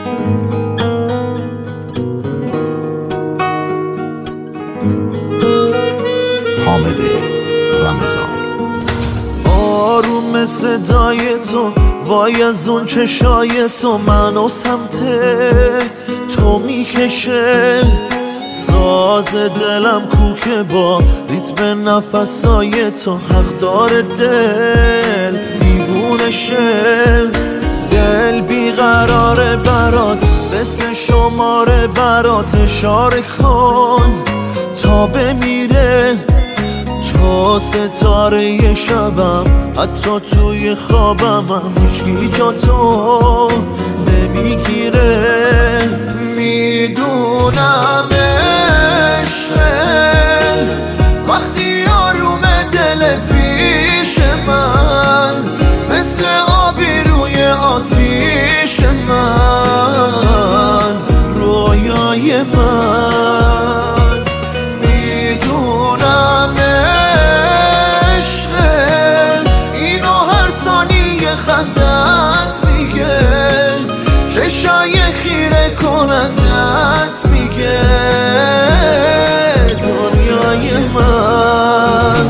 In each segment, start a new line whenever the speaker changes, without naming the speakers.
حامد رمضان.
آروم صدای تو، وای از اون چشای تو منو سمت تو میکشه. ساز دلم کوکه با ریتم نفسای تو، حق داره دل دیوونشه. دل بیقراره برات، مثل شماره برات اشاره کن تا بمیره. تو ستاره شبم، حتی توی خوابم هم هیچکی جا تو نمیگیره. میدونم عشقه وقتی آروم دلت پیش من، مثل آبی روی آتیش من، رویای من. میدونم عشقه اینو هر ثانیه خندت میگه، چشای خیره کنندت میگه دنیای من.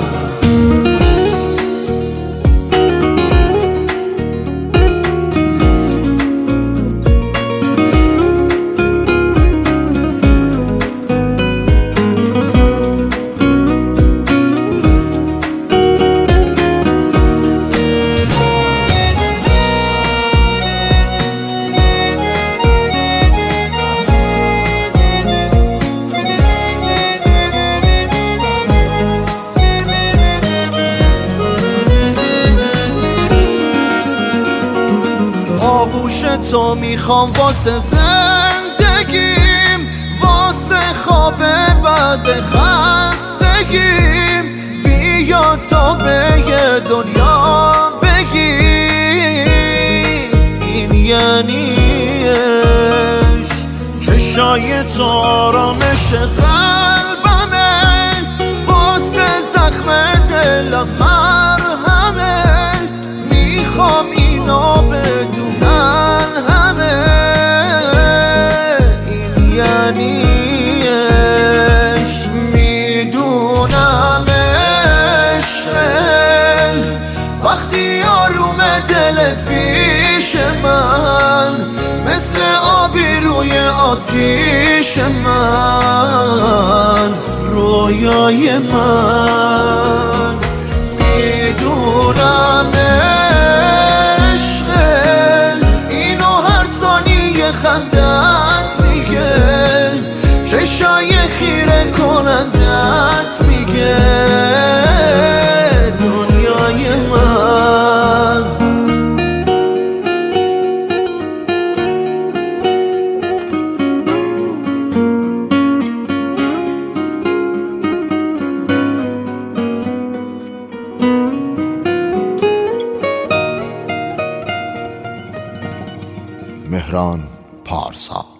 آغوش تو میخوام واسه زندگیم، واسه خواب بعد خستگیم. بیا تا به یه دنیا بگیم این یعنی عشق. چشای تو آرامش قلبمه، واسه زخم دلم مرهمه. میخوام اینو بدونن همه، این یعنی عشق. میدونم عشقه وقتی آروم دلت پیش من، مثل آبی روی آتیش من، رویای من. میدونم خندت میگه، چشای خیره کنندت میگه دنیای من.
مهران پارسا.